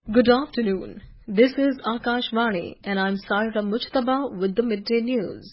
Good afternoon. This is Akashvani and I'm Saira Mujtaba with the midday news.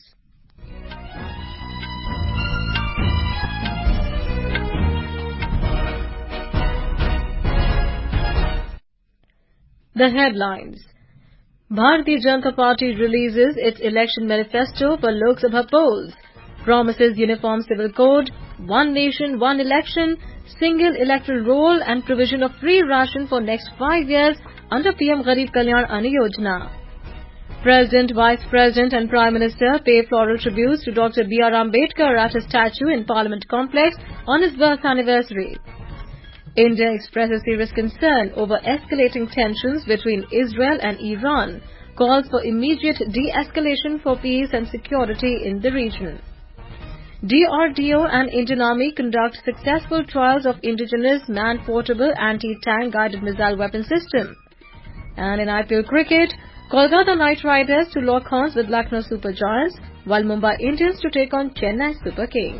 The headlines. Bharatiya Janata Party releases its election manifesto for Lok Sabha polls, promises uniform civil code, one nation, one election, single electoral roll and provision of free ration for next 5 years under PM Garib Kalyan Anna Yojana. President, Vice President and Prime Minister pay floral tributes to Dr. B.R. Ambedkar at his statue in Parliament Complex on his birth anniversary. India expresses serious concern over escalating tensions between Israel and Iran, calls for immediate de-escalation for peace and security in the region. DRDO and Indian Army conduct successful trials of indigenous man-portable anti-tank guided missile weapon system. And in IPL cricket, Kolkata Knight Riders to lock horns with Lucknow Super Giants, while Mumbai Indians to take on Chennai Super Kings.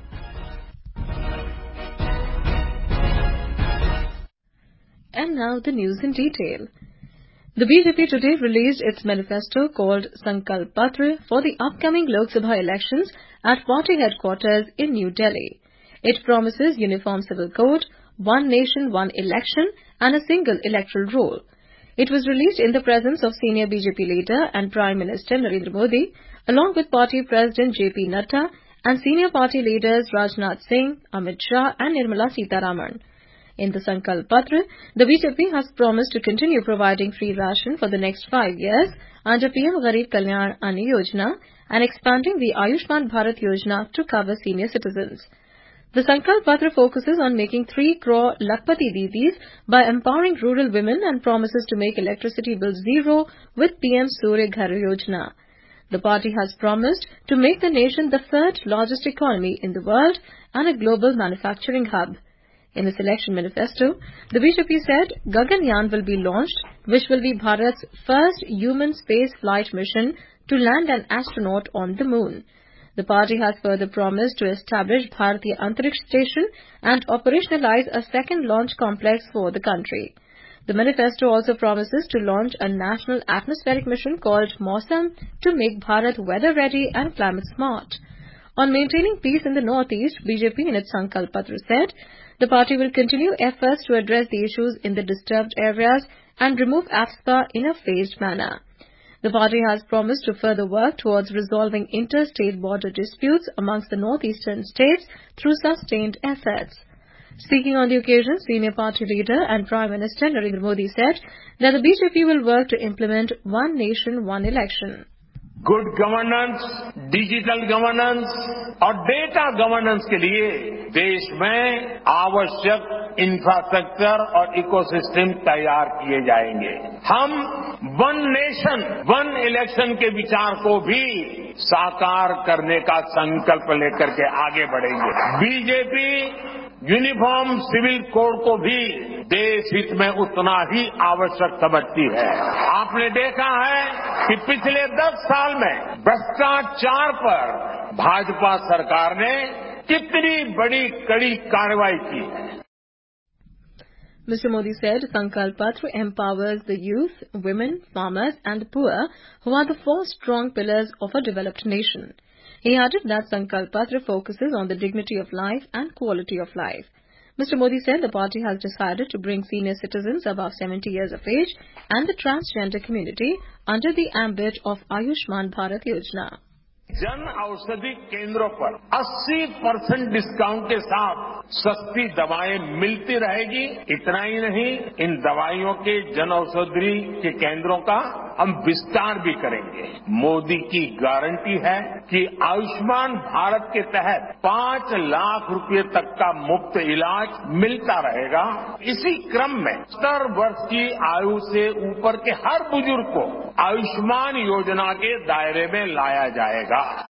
And now the news in detail. The BJP today released its manifesto called Sankalp Patra for the upcoming Lok Sabha elections at party headquarters in New Delhi. It promises uniform civil code, one nation, one election and a single electoral roll. It was released in the presence of senior BJP leader and Prime Minister Narendra Modi, along with party president JP Nadda and senior party leaders Rajnath Singh, Amit Shah and Nirmala Sitharaman. In the Sankalp Patra, the BJP has promised to continue providing free ration for the next 5 years under PM Garib Kalyan Anna Yojana and expanding the Ayushman Bharat Yojana to cover senior citizens. The Sankalp Patra focuses on making 3 crore Lakpati Didis by empowering rural women and promises to make electricity bills zero with PM Surya Ghar Yojana. The party has promised to make the nation the third largest economy in the world and a global manufacturing hub. In its election manifesto, the BJP said Gaganyaan will be launched, which will be Bharat's first human space flight mission to land an astronaut on the moon. The party has further promised to establish Bharatiya Antariksh Station and operationalize a second launch complex for the country. The manifesto also promises to launch a national atmospheric mission called Mausam to make Bharat weather ready and climate smart. On maintaining peace in the northeast, BJP in its Sankalp Patra said the party will continue efforts to address the issues in the disturbed areas and remove AFSPA in a phased manner. The party has promised to further work towards resolving interstate border disputes amongst the northeastern states through sustained efforts. Speaking on the occasion, senior party leader and Prime Minister Narendra Modi said that the BJP will work to implement one nation, one election. Good governance, digital governance और data governance के लिए देश में आवश्यक infrastructure और ecosystem तैयार किए जाएंगे. हम वन नेशन, वन इलेक्शन के विचार को भी साकार करने का संकल्प लेकर के आगे बढ़ेंगे. बीजेपी यूनिफॉर्म सिविल कोड को भी देश हित में उतना ही आवश्यक समझती है. आपने देखा है कि पिछले 10 साल में भ्रष्टाचार पर भाजपा सरकार ने कितनी बड़ी कड़ी कार्रवाई की है. Mr. Modi said Sankalp Patra empowers the youth, women, farmers and the poor, who are the 4 strong pillars of a developed nation. He added that Sankalp Patra focuses on the dignity of life and quality of life. Mr. Modi said the party has decided to bring senior citizens above 70 years of age and the transgender community under the ambit of Ayushman Bharat Yojana. Jan Aushadhi केंद्रों पर 80% discount के साथ सस्ती दवाएं मिलती रहेगी. इतना ही नहीं, इन दवाइयों के जन औषधि के केंद्रों का हम विस्तार भी करेंगे. मोदी की गारंटी है कि आयुष्मान भारत के तहत 5 लाख रुपए तक का मुफ्त इलाज मिलता रहेगा. इसी क्रम में 70 वर्ष की आयु से ऊपर के हर बुजुर्ग को आयुष्मान योजना के दायरे में लाया जाएगा.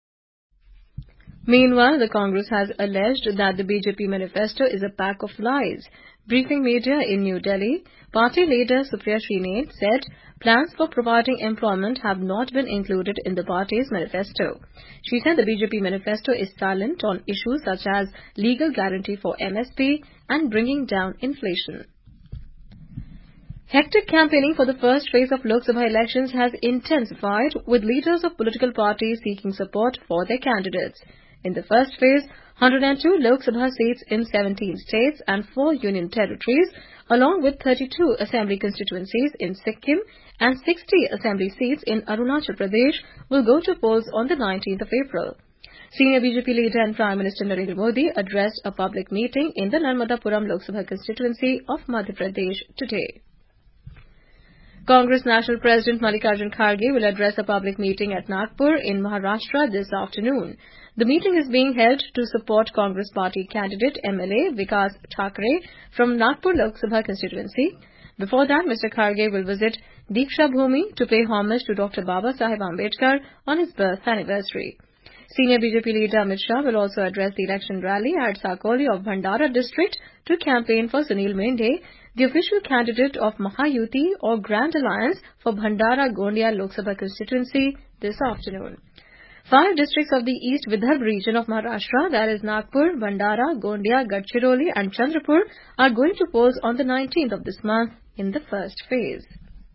Meanwhile, the Congress has alleged that the BJP manifesto is a pack of lies. Briefing media in New Delhi, party leader Supriya Shrinate said plans for providing employment have not been included in the party's manifesto. She said the BJP manifesto is silent on issues such as legal guarantee for MSP and bringing down inflation. Hectic campaigning for the first phase of Lok Sabha elections has intensified, with leaders of political parties seeking support for their candidates. In the first phase, 102 Lok Sabha seats in 17 states and 4 union territories, along with 32 assembly constituencies in Sikkim and 60 assembly seats in Arunachal Pradesh, will go to polls on the 19th of April. Senior BJP leader and Prime Minister Narendra Modi addressed a public meeting in the Narmadapuram Lok Sabha constituency of Madhya Pradesh today. Congress National President Mallikarjun Kharge will address a public meeting at Nagpur in Maharashtra this afternoon. The meeting is being held to support Congress Party candidate MLA Vikas Thakre from Nagpur Lok Sabha constituency. Before that, Mr. Kharge will visit Diksha Bhumi to pay homage to Dr. Baba Saheb Ambedkar on his birth anniversary. Senior BJP leader Amit Shah will also address the election rally at Sakoli of Bhandara district to campaign for Sunil Mende, the official candidate of Mahayuti or Grand Alliance for Bhandara Gondia Lok Sabha constituency this afternoon. 5 districts of the East Vidarbha region of Maharashtra, that is Nagpur, Bhandara, Gondia, Gadchiroli and Chandrapur, are going to polls on the 19th of this month in the first phase.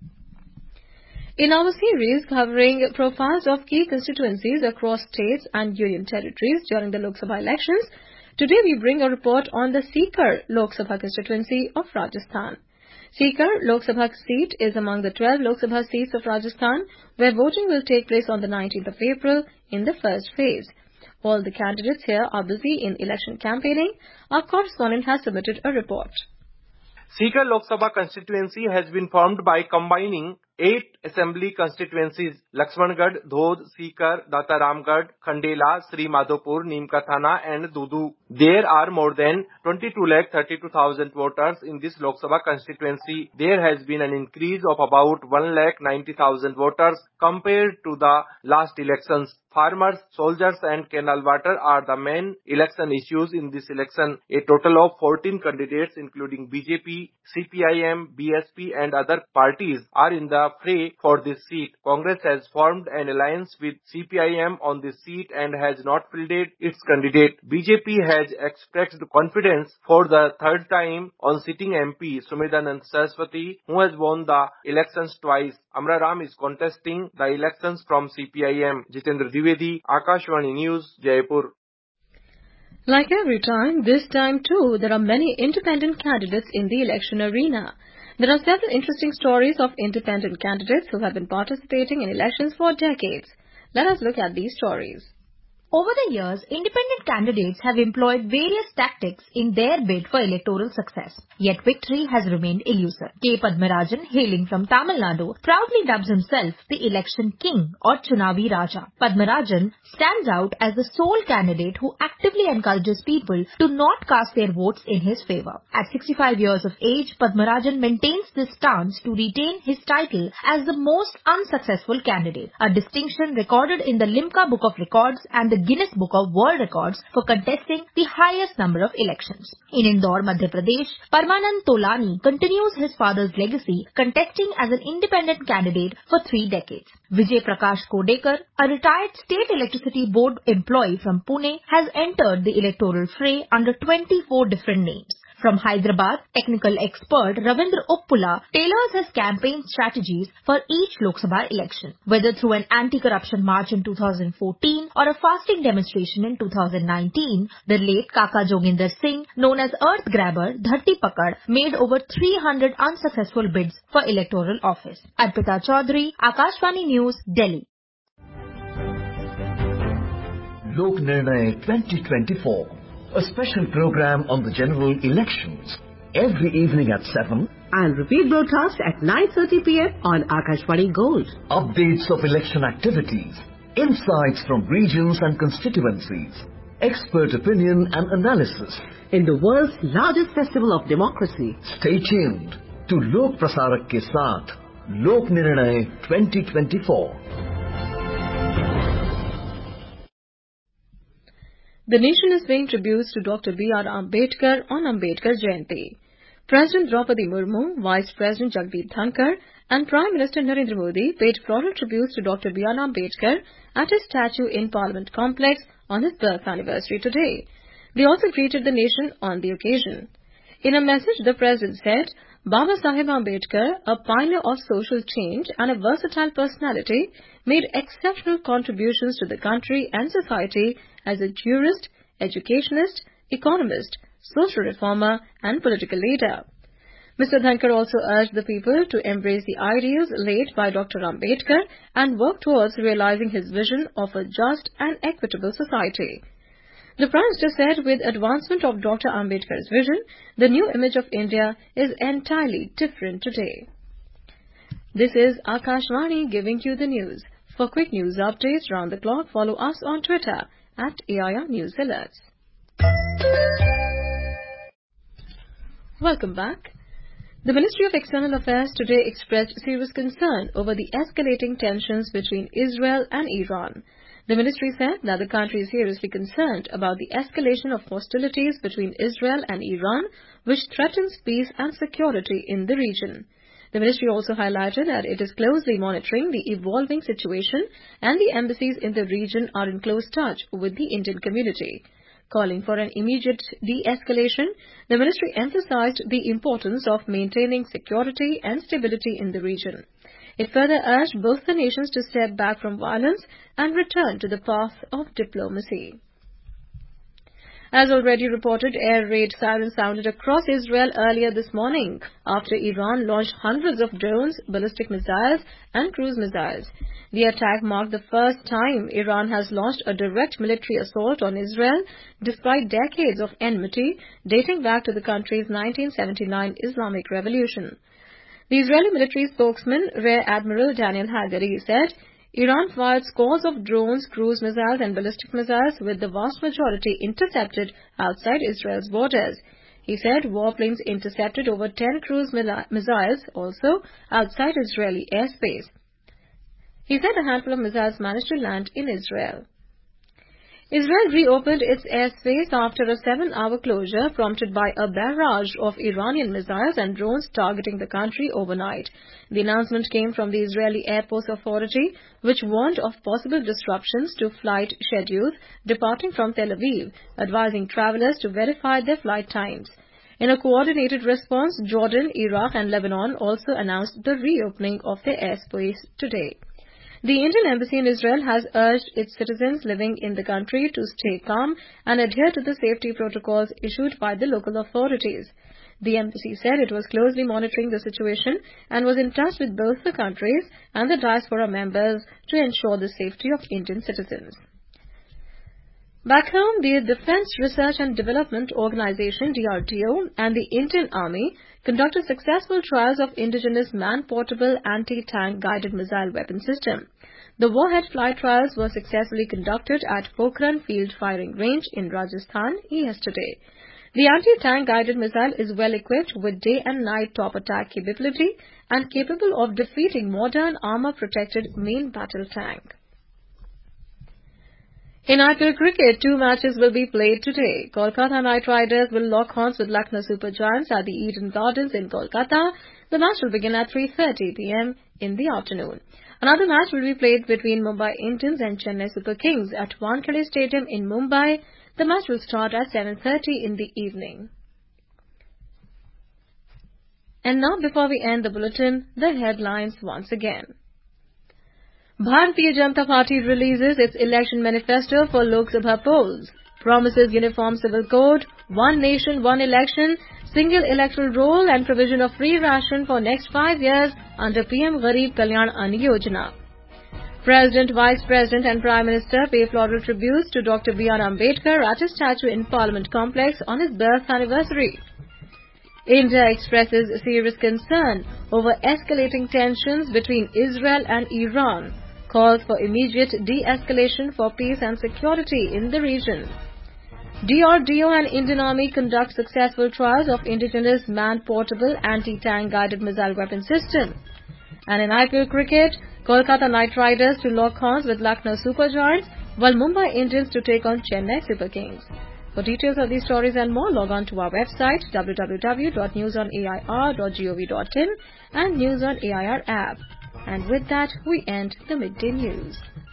In our series covering profiles of key constituencies across states and union territories during the Lok Sabha elections, today we bring a report on the Sikar Lok Sabha constituency of Rajasthan. Sikar Lok Sabha seat is among the 12 Lok Sabha seats of Rajasthan, where voting will take place on the 19th of April in the first phase. All the candidates here are busy in election campaigning. Our correspondent has submitted a report. Sikar Lok Sabha constituency has been formed by combining 8 assembly constituencies: Lakshmangarh, Dhodh, Sikar, Dataramgarh, Khandela, Sri Madhopur, Nimkathana and Dudu. There are more than 22,32,000 voters in this Lok Sabha constituency. There has been an increase of about 1,90,000 voters compared to the last elections. Farmers, soldiers and canal water are the main election issues in this election. A total of 14 candidates including BJP, CPIM, BSP and other parties are in the fray for this seat. Congress has formed an alliance with CPIM on this seat and has not fielded its candidate. BJP has expressed confidence for the third time on sitting MP Sumedanand Saraswati, who has won the elections twice. Amra Ram is contesting the elections from CPIM. Jitendra Dwivedi, Akashvani News, Jaipur. Like every time, this time too, there are many independent candidates in the election arena. There are several interesting stories of independent candidates who have been participating in elections for decades. Let us look at these stories. Over the years, independent candidates have employed various tactics in their bid for electoral success. Yet victory has remained elusive. K. Padmarajan, hailing from Tamil Nadu, proudly dubs himself the election king or Chunavi Raja. Padmarajan stands out as the sole candidate who actively encourages people to not cast their votes in his favour. At 65 years of age, Padmarajan maintains this stance to retain his title as the most unsuccessful candidate, a distinction recorded in the Limca Book of Records and the Guinness Book of World Records for contesting the highest number of elections. In Indore, Madhya Pradesh, Parmanand Tolani continues his father's legacy, contesting as an independent candidate for 3 decades. Vijay Prakash Kodekar, a retired State Electricity Board employee from Pune, has entered the electoral fray under 24 different names. From Hyderabad, technical expert Ravindra Uppula tailors his campaign strategies for each Lok Sabha election. Whether through an anti-corruption march in 2014 or a fasting demonstration in 2019, the late Kaka Joginder Singh, known as Earth Grabber, Dharti Pakad, made over 300 unsuccessful bids for electoral office. Arpita Chaudhary, Akashvani News, Delhi. Lok Nirnay 2024. A special program on the general elections every evening at 7 and repeat broadcast at 9:30 p.m. on Akashvani Gold. Updates of election activities, insights from regions and constituencies, expert opinion and analysis in the world's largest festival of democracy. Stay tuned to Lok Prasarak ke saath, Lok Nirnay 2024. The nation is paying tributes to Dr. B.R. Ambedkar on Ambedkar Jayanti. President Draupadi Murmu, Vice President Jagdeep Dhankar and Prime Minister Narendra Modi paid floral tributes to Dr. B.R. Ambedkar at his statue in Parliament Complex on his birth anniversary today. They also greeted the nation on the occasion. In a message, the President said, Baba Saheb Ambedkar, a pioneer of social change and a versatile personality, made exceptional contributions to the country and society as a jurist, educationist, economist, social reformer and political leader. Mr. Dhankar also urged the people to embrace the ideals laid by Dr. Ambedkar and work towards realizing his vision of a just and equitable society. The Prime Minister said with advancement of Dr. Ambedkar's vision, the new image of India is entirely different today. This is Akashvani giving you the news. For quick news updates round the clock, follow us on Twitter @AIR News Alerts. Welcome back. The Ministry of External Affairs today expressed serious concern over the escalating tensions between Israel and Iran. The ministry said that the country is seriously concerned about the escalation of hostilities between Israel and Iran, which threatens peace and security in the region. The ministry also highlighted that it is closely monitoring the evolving situation and the embassies in the region are in close touch with the Indian community. Calling for an immediate de-escalation, the ministry emphasized the importance of maintaining security and stability in the region. It further urged both the nations to step back from violence and return to the path of diplomacy. As already reported, air raid sirens sounded across Israel earlier this morning after Iran launched hundreds of drones, ballistic missiles and cruise missiles. The attack marked the first time Iran has launched a direct military assault on Israel despite decades of enmity dating back to the country's 1979 Islamic Revolution. The Israeli military spokesman, Rear Admiral Daniel Hagari, said Iran fired scores of drones, cruise missiles and ballistic missiles, with the vast majority intercepted outside Israel's borders. He said warplanes intercepted over 10 cruise missiles also outside Israeli airspace. He said a handful of missiles managed to land in Israel. Israel reopened its airspace after a 7-hour closure prompted by a barrage of Iranian missiles and drones targeting the country overnight. The announcement came from the Israeli Airports Authority, which warned of possible disruptions to flight schedules departing from Tel Aviv, advising travelers to verify their flight times. In a coordinated response, Jordan, Iraq and Lebanon also announced the reopening of their airspace today. The Indian Embassy in Israel has urged its citizens living in the country to stay calm and adhere to the safety protocols issued by the local authorities. The embassy said it was closely monitoring the situation and was in touch with both the countries and the diaspora members to ensure the safety of Indian citizens. Back home, the Defence Research and Development Organization (DRDO) and the Indian Army conducted successful trials of indigenous man-portable anti-tank guided missile weapon system. The warhead flight trials were successfully conducted at Pokhran Field Firing Range in Rajasthan yesterday. The anti-tank guided missile is well equipped with day and night top attack capability and capable of defeating modern armour-protected main battle tank. In IPL cricket, 2 matches will be played today. Kolkata Knight Riders will lock horns with Lucknow Super Giants at the Eden Gardens in Kolkata. The match will begin at 3:30 p.m. in the afternoon. Another match will be played between Mumbai Indians and Chennai Super Kings at Wankhede Stadium in Mumbai. The match will start at 7:30 in the evening. And now, before we end the bulletin, the headlines once again. Bharatiya Janata Party releases its election manifesto for Lok Sabha polls, promises uniform civil code, one nation, one election, single electoral roll and provision of free ration for next 5 years under PM Garib Kalyan Ann Yojana. President, Vice President and Prime Minister pay floral tributes to Dr. B.R. Ambedkar at his statue in Parliament Complex on his birth anniversary. India expresses serious concern over escalating tensions between Israel and Iran, calls for immediate de-escalation for peace and security in the region. DRDO and Indian Army conduct successful trials of indigenous man-portable anti-tank guided missile weapon system. And in IPL cricket, Kolkata Knight Riders to lock horns with Lucknow Super Giants, while Mumbai Indians to take on Chennai Super Kings. For details of these stories and more, log on to our website www.newsonair.gov.in and News on AIR app. And with that, we end the midday news.